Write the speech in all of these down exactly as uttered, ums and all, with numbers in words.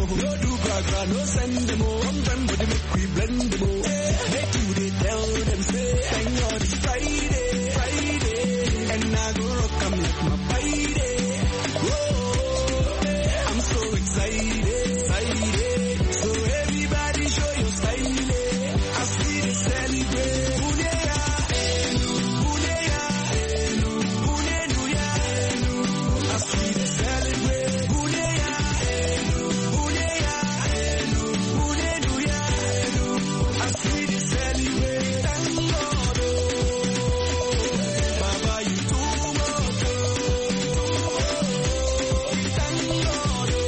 No do gaga, no send them more. One time with the make we blend them more. Make you they tell them say, thank God it's Friday, Friday. And I go rock 'em like my Friday. Whoa, I'm so excited, excited. So everybody show your style. As we they celebrate. Buneya, buneya, buneya, as we they celebrate. Buneya, buneya, buneya, as we they celebrate. Thank God, oh, Baba, you too much, oh. Thank God, oh,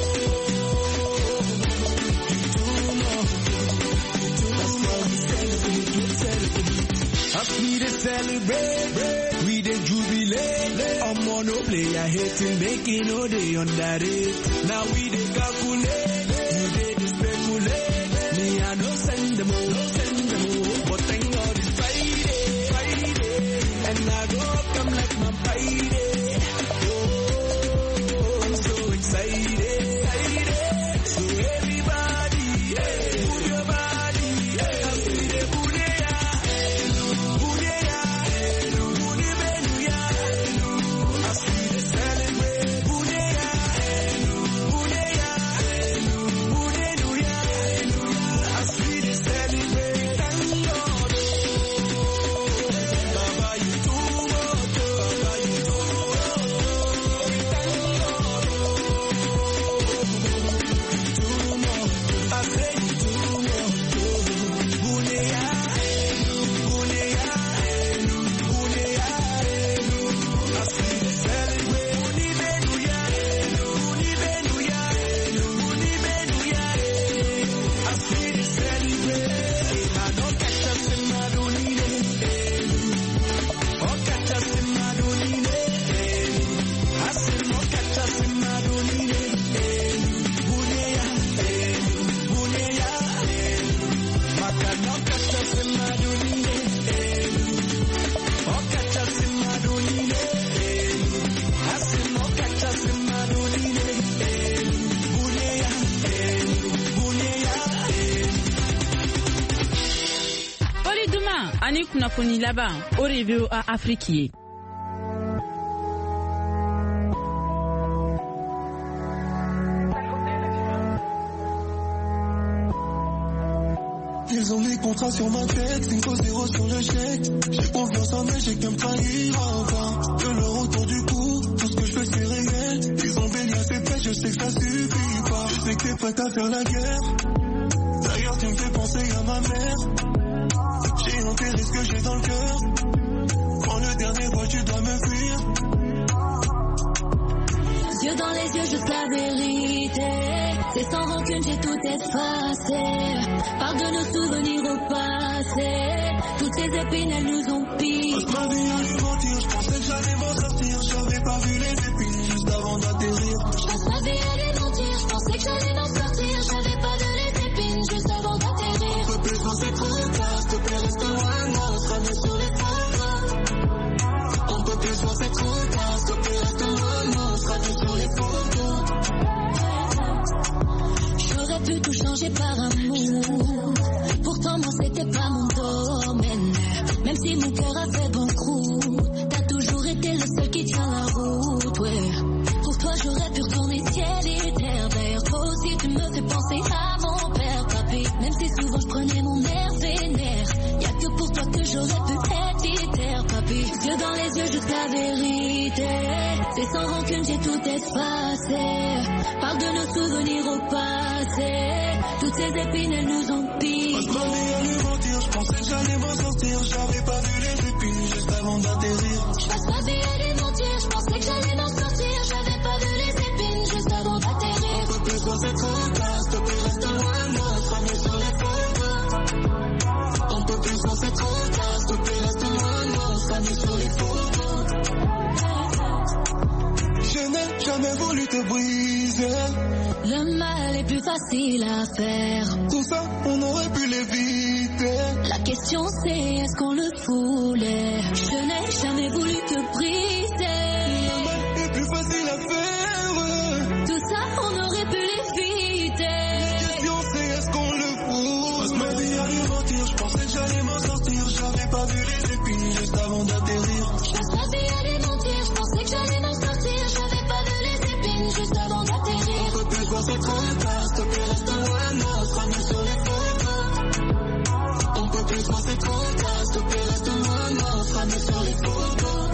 you too much. That's why we celebrate, we celebrate. As we dey celebrate, we dey jubilate. I'm on no player hating, making no day underrate. Now we dey calculate, you dey dey speculate. Me I no send them all, no send them all. But thank God it's Friday, Friday, and I go come like my Friday. Oh, I'm so excited, excited. So everybody, hey, move your body, hey, as we dey buneya, buneya, buneya, as we dey celebrate. Buneya, buneya, buneya, as we dey celebrate. Thank God, oh, Baba, you too much, oh, Baba, you too much, oh. Thank God, oh, too much. I say you too much, oh. Buneya, buneya, buneya, as we dey celebrate. Buneya, buneya, buneya, as we dey celebrate. I no catch us in my dunine, oh catch us in my dunine. I say no catch us in my dunine. Buneya, buneya, maka no catch us in my dunine. Oh catch us in my dunine. I say no catch us in my dunine. Buneya, buneya. Oli duma ani kunnafoni laban o de bɛ a Afrique ye. Ils ont mis contrat sur ma tête, cinq zéro sur le chèque. J'ai confiance en eux, j'ai qu'à me trahir enfin. De leur autour du cou, tout ce que je fais c'est réel. Ils ont béni à ses têtes, je sais que ça suffit pas. Je sais que t'es prête à faire la guerre. D'ailleurs tu me fais penser à ma mère. J'ai enterré ce que j'ai dans le cœur. Quand le dernier fois tu dois me fuir. Yeux dans les yeux, juste la vérité. C'est sans rancune, j'ai tout effacé. Parle de nos souvenirs au passé. Toutes ces épines, elles nous ont piqué. Je m'avais à lui mentir, je pensais que j'allais m'en sortir. J'avais pas vu les épines juste avant d'atterrir. Je passe ma vie à les mentir, je pensais que j'allais m'en sortir. J'avais pas de les épines juste avant d'atterrir. Un peu plus quand c'est trop tard, s'il te plaît reste loin, moi on sera mieux sur les photos. Un peu plus quand c'est trop tard, s'il te plaît reste loin, moi on sera mieux sur les photos. J'aurais pu tout changer par amour. Pourtant moi c'était pas mon domaine. Même si mon cœur a fait banqueroute, t'as toujours été le seul qui tient la route, ouais. Pour toi j'aurais pu retourner ciel et terre. D'ailleurs toi aussi tu me fais penser à mon père, papy. Même si souvent je prenais mon air vénère. Y'a que pour toi que j'aurais pu être terre, papy. Yeux dans les yeux, juste la vérité. C'est sans rancune, j'ai tout effacé. Parle de nos souvenirs au passé. Toutes ces épines, elles nous ont piqué. Je m'avais à lui mentir, je pensais que j'allais m'en sortir. J'avais pas vu les épines juste avant d'atterrir. Je passe ma vie à les mentir, je pensais que j'allais m'en sortir. J'avais pas vu les épines juste avant d'atterrir. Un peu plus quand c'est trop tard, s'il te plaît reste loin, moi on sera mieux sur les photos. Un peu plus quand c'est trop tard, s'il te plaît reste loin, moi on sera mieux sur les photos. Je n'ai jamais voulu te briser. Le mal est plus facile à faire. Tout ça, on aurait pu l'éviter. La question c'est est-ce qu'on le voulait. Je n'ai jamais voulu te briser. Le mal est plus facile à faire. Tout ça, on aurait pu l'éviter. pas vu les épines juste avant d'atterrir. Je pense pas y aller mentir, je pensais que j'allais m'en sortir. J'avais pas vu les épines juste avant d'atterrir. On peut plus voir c'est trop tard, s'il te plaît reste loin de moi, sera mieux sur les photos. On peut plus voir c'est trop tard, s'il te plaît reste loin de moi, sera mieux sur les photos.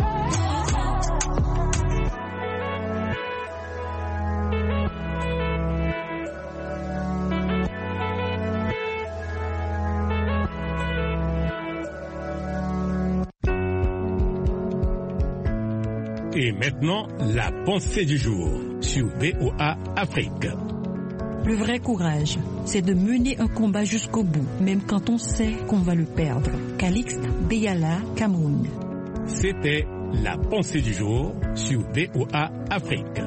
Et maintenant, la pensée du jour sur V O A Afrique. Le vrai courage, c'est de mener un combat jusqu'au bout, même quand on sait qu'on va le perdre. Calixte Beyala, Cameroun. C'était la pensée du jour sur V O A Afrique.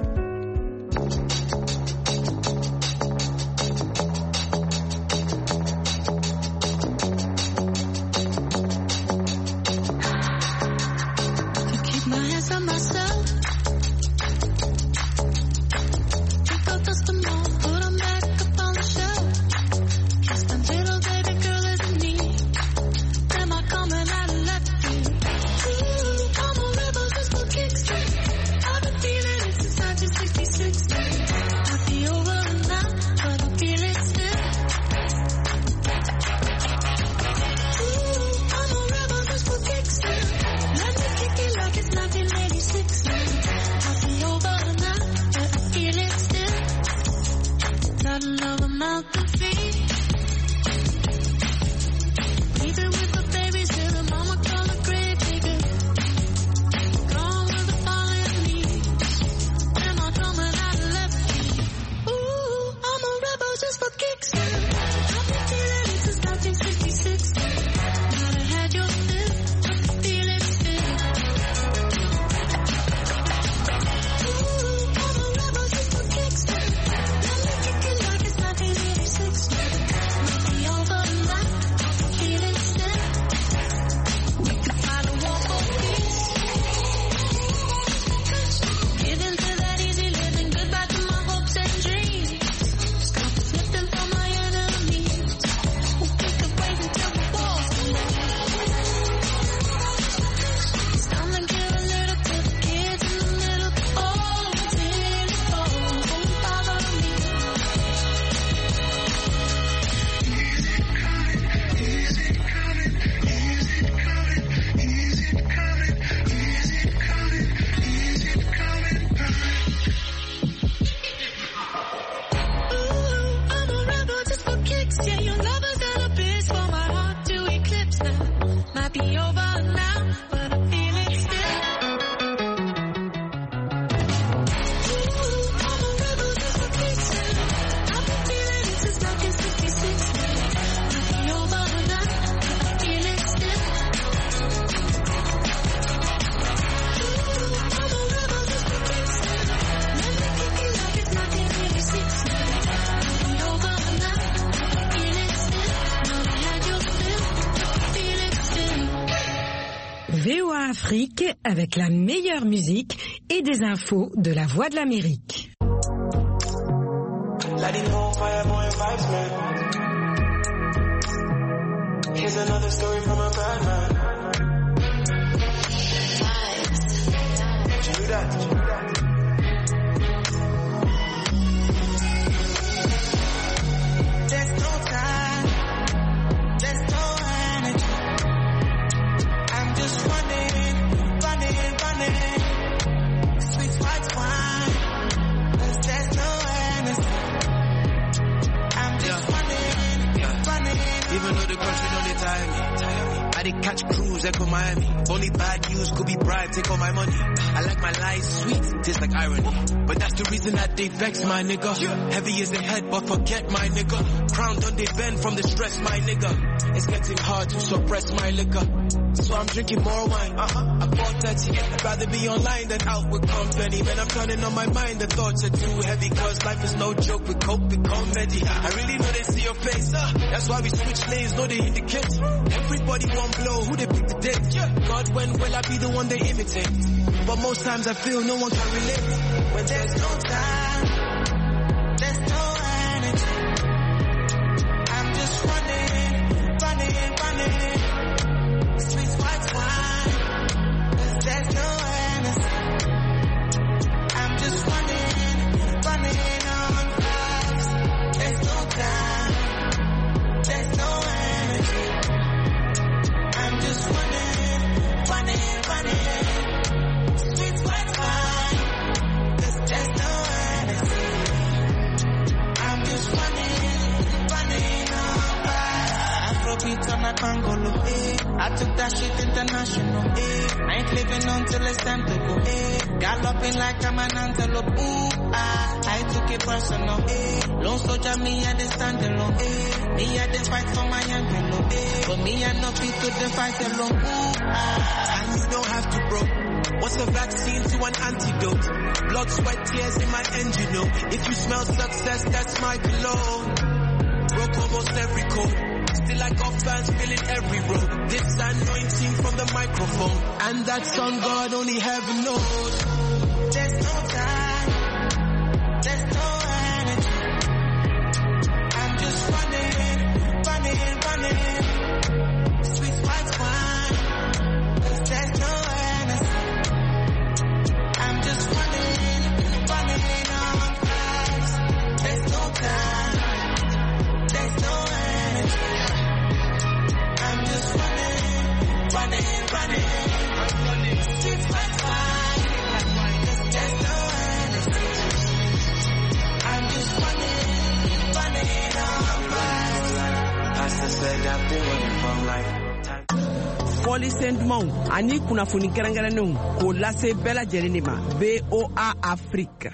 V O A Afrique avec la meilleure musique et des infos de la Voix de l'Amérique. Here's another story from a bad man. Did you do that? Did you do that? There's no time. There's no energy. I'm just running, running, running. Sweet white wine. 'Cause there's no energy. I'm just yeah. running, yeah. running. Even though the country don't they tire me, tire me. I did catch cruise, echo Miami. Only bad news could be bribe, take all my money. I like my lies sweet, tastes like irony. But that's the reason that they vex, my nigga. Heavy is the head, but forget my nigga. Crown done they bend from the stress, my nigga. It's getting hard to suppress my liquor. So I'm drinking more wine, uh-huh. I bought thirty, I'd rather be online than out with company. When I'm turning on my mind, the thoughts are too heavy. Cause life is no joke, we cope with comedy. I really know they see your face, uh. That's why we switch lanes, know they indicate. Everybody one blow, who they pick the date. Yeah. God, when will I be the one they imitate? But most times I feel no one can relate. When there's no time, there's no energy. I'm just running, running, running. Afrobeat on a Congolo, eh. I took that shit international, eh. I ain't living until it's time to go, eh. Galloping like I'm an antelope, ooh, ah. I took it personal, eh. Lone soldier, me I dey stand alone, eh. Me I dey fight for my envelope, eh. But me I no fit to dey fight alone, ooh, ah. And you don't have to, bro. What's a vaccine to an antidote? Blood, sweat, tears in my engine, no. If you smell success, that's my cologne. Broke almost every code. Still I got fans filling every row. This anointing from the microphone. And that's on God, only heaven knows. There's no time. There's no energy. I'm just running, running, running. Sweet white wine. There's no energy. I'm just running, running on vibes. There's no time. There's no energy. I'm just running, running, running. Sweet white wine. There's no energy. I'm just running, running on vibes. Pastor said I've been running from life. Foli Saint-Mont, ani kunafuni kerengerenu, ko lase bela jerenima, B O A Afrique.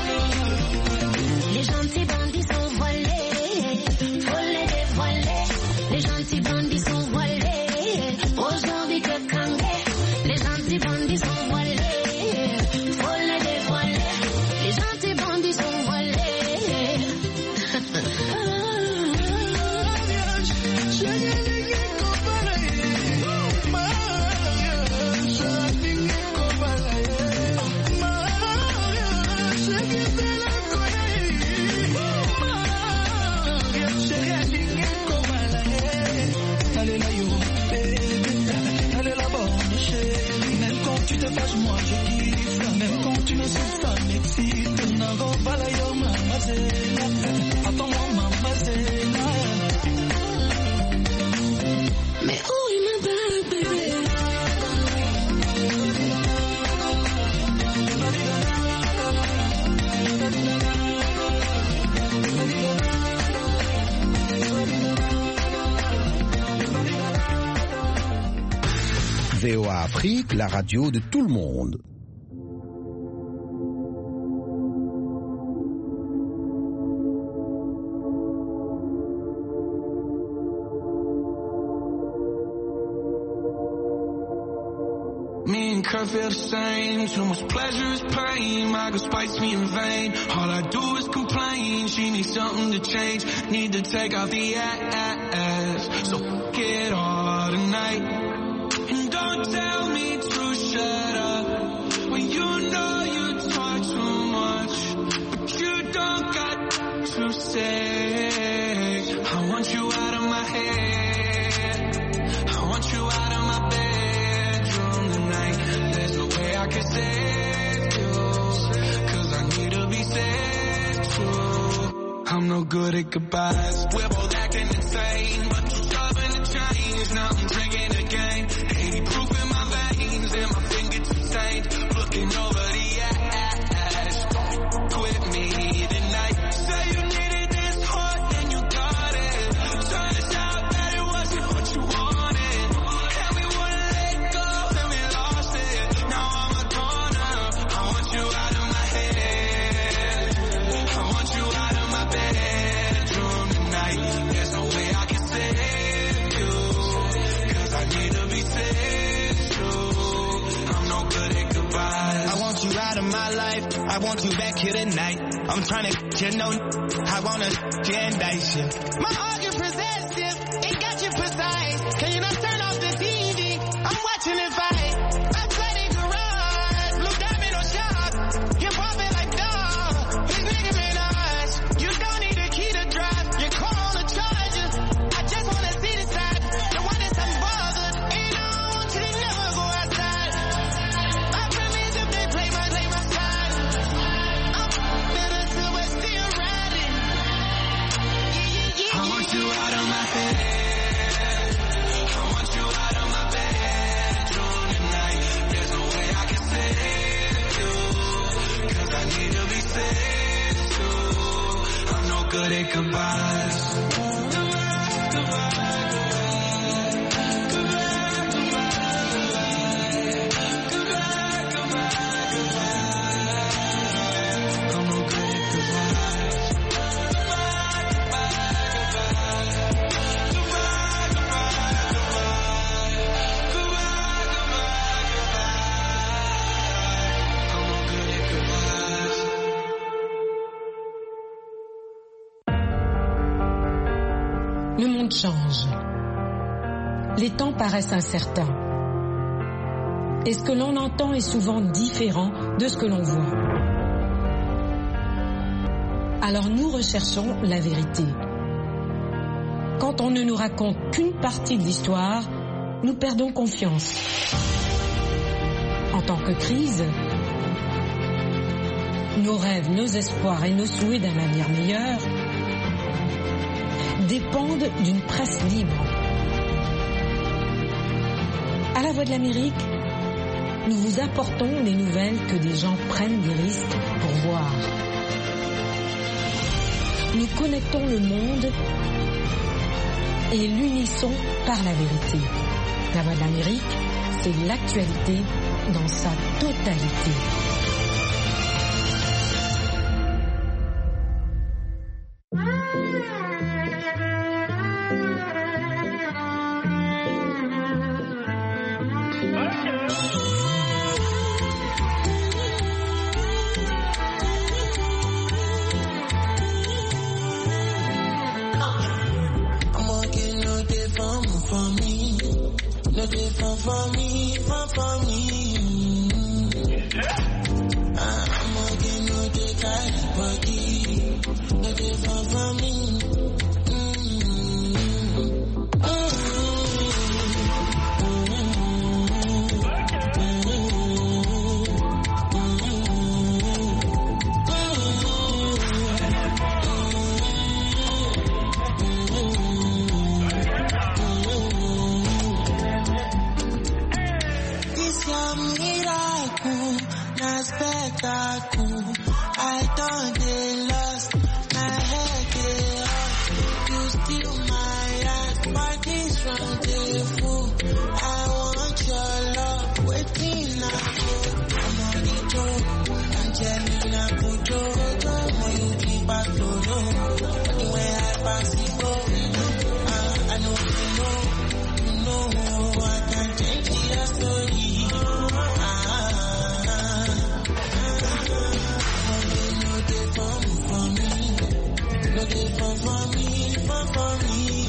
Les gentils bandits sont voilés, faut les dévoiler. V O A Afrique, la radio de tout le monde. Me and Kurt feel the same. Too much pleasure is pain. My girl spites me in vain. All I do is complain. She needs something to change. Need to take out the ass. So f*** it all tonight. And don't tell me to shut up when you know you talk too much, but you don't got to say. I want you out of my head. I want you out of my bedroom tonight. There's no way I can save you, cause I need to be saved too. I'm no good at goodbyes. We're both acting insane, but you're stubborn to change. Now I'm drinking again. eighty proof in my veins and my fingertips stained. Looking over the ash. Don't quit me tonight. Say you needed this hard, then you got it. Turns out that it wasn't what you wanted. And we wouldn't let go, then we lost it. Now I'm a goner. I want you out of my head. I want you out of my bedroom tonight. There's no way I can save you, cause I need to be saved too. I'm no good at goodbyes. I want you out of my life. I want you back here tonight. I'm trying to get you know. I wanna indict you. My argument possessive, it got you precise. Can you not turn off the T V? I'm watching it fight. I flooded garage, blue diamond on shop. You're popping like dog. This nigga been us. You don't need a key to drive. Your car on the charger. I just wanna see the side. The one that's unbothered. And I want you to never go outside. I promise if they play my, play my side. I'm better till we're still riding. Yeah, yeah, yeah, I want you out of my head. I want you out of my bedroom tonight. There's no way I can save you, cause I need to be saved too. I'm no good at goodbyes. I'm no good at goodbyes. I'm no good at goodbyes. Le monde change. Les temps paraissent incertains. Et ce que l'on entend est souvent différent de ce que l'on voit. Alors nous recherchons la vérité. Quand on ne nous raconte qu'une partie de l'histoire, nous perdons confiance. En tant que crise, nos rêves, nos espoirs et nos souhaits d'un avenir meilleur dépendent d'une presse libre. À la Voix de l'Amérique, nous vous apportons les nouvelles que des gens prennent des risques pour voir. Nous connectons le monde et l'unissons par la vérité. La Voix de l'Amérique, c'est l'actualité dans sa totalité. I'm working no day for me, for me. No day for, for me, for, for me. Ah, I'm working no day carry body. No day for, for me. This your miracle. but the way I pass it go, uh, I know you know, you know, I can change your story. Ah, no dey fun for me, no dey fun for me, fun for me.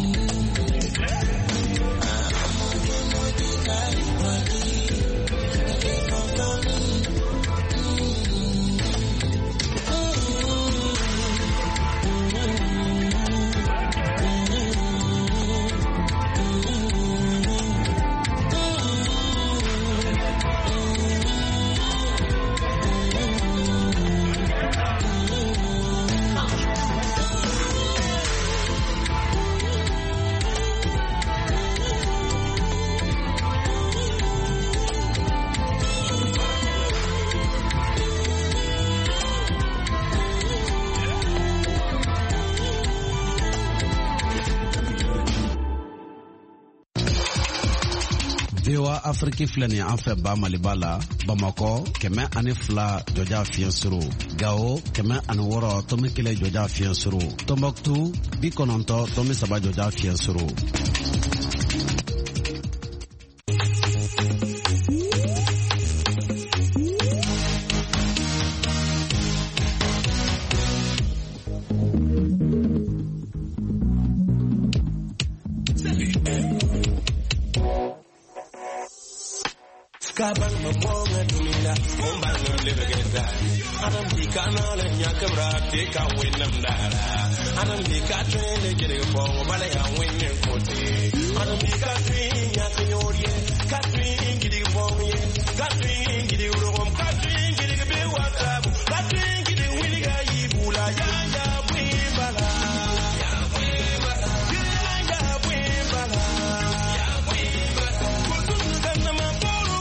I'm gonna no dey carry body, no dey fun for me. V O A Afrique filɛ nin an fɛ ba Maliba la, Bamakɔ kɛmɛ ani fila jɔja fiɲɛ suru, Gao kɛmɛ ani wɔɔrɔ tɔmi kelen jɔja fiɲɛ suru, Tombouctou bi kɔnɔntɔn tɔmi saba jɔja fiɲɛ suru. Kabang mamonga dumila, ombang live geta. Anam di kanal nyakabra de ka winam dara. Anam di ka train de gere bo bale ya winne koti. Anam di ka train nyakanyorie, ka train gidi bo ye, ka train gidi urom, ka train gidi be watab, ka train gidi wiliga yibula ya ya bala. Ya bala. Ya ya bala. Ya bala. Kutum kana ma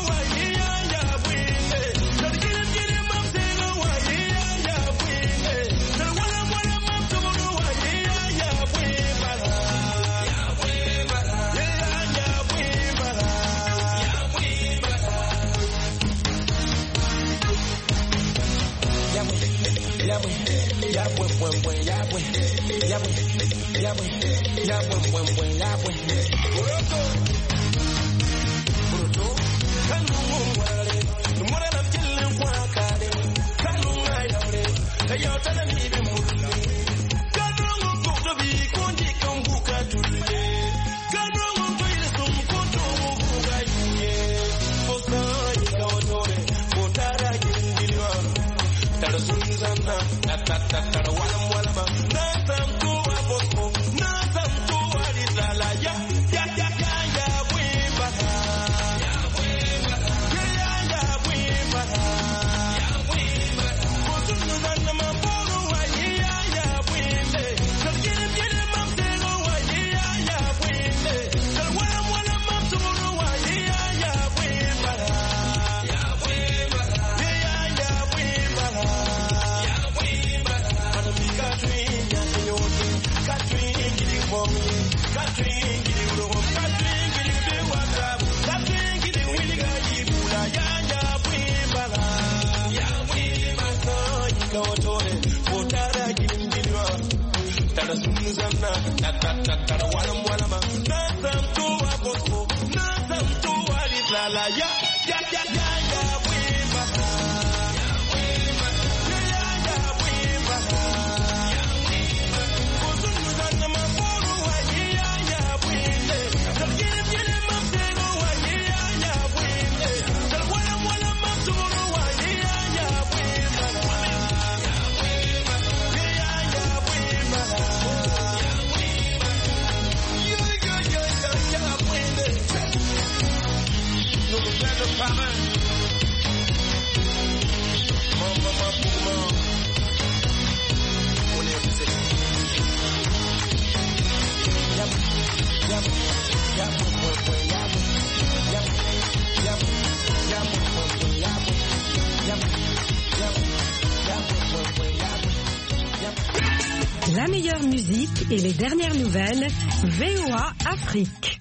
La meilleure musique et les dernières nouvelles, V O A Afrique.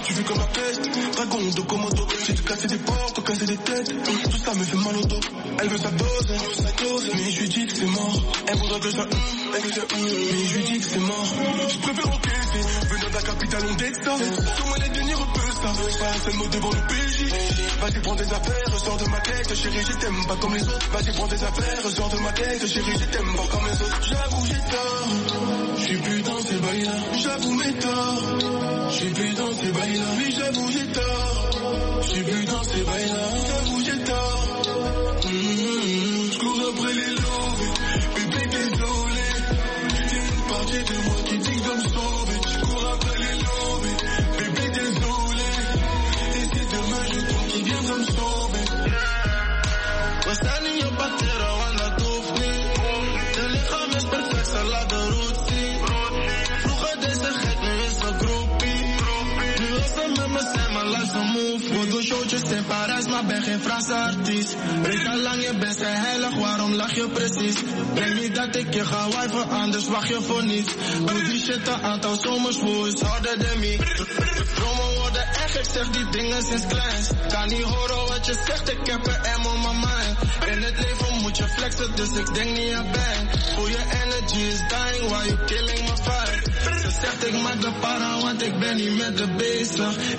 tu vis comme la peste. Dragon de Komodo, j'ai te cassé des portes, te cassé des têtes. Tout ça me fait mal au dos. Elle veut sa dose, sa dose, mais je lui dis que c'est mort. Elle voudrait que je la hum, elle veut sa hum, mais je lui dis que c'est mort. Je préfère encaisser, venir de la capitale, on deck ça. Sur moi les derniers repeux, ça. Pas un seul mot devant le P J. Vas-y, prends des affaires, sors de ma tête, chérie, je t'aime pas comme les autres. Vas-y, prends des affaires, sors de ma tête, chérie, je t'aime pas comme les autres. J'avoue, j'ai tort, j'suis plus dans ces bails-là. J'avoue mes torts, j'suis plus dans ces bails-là. Oui, j'avoue, j'ai tort, j'suis plus dans ces bails-là. J'avoue, j'ai tort. Mmh, j'cours après les loups, bébé, désolé. C'est une partie de moi qui dit que doit me sauver. J'cours après les loups, bébé, désolé. Et si demain je tombe, qui viendra me sauver? We staan in je patera, want dat hoeft niet. De lichaam is perfect, ze laat de roet zien. Vroeger deze gek, nu is ze groepie. Nu wil ze met me zijn, maar laat ze move. We doen showtjes in Parijs, maar ben geen Franse artiest. Weet al lang, je bent zij heilig, waarom lach je precies? Denk niet dat ik je ga wijven, anders wacht je voor niets. Doe die shit een aantal zomers, hoe is harder dan me. Dromen worden echt, ik zeg die dingen sinds kleins. Kan niet horen wat je zegt, ik heb een M on my mind. In het leven moet je flexen, dus ik denk niet aan bang. Voel je energy is dying, while you killing my vibe. Ze zegt ik maak de para, want ik ben niet met de bezig.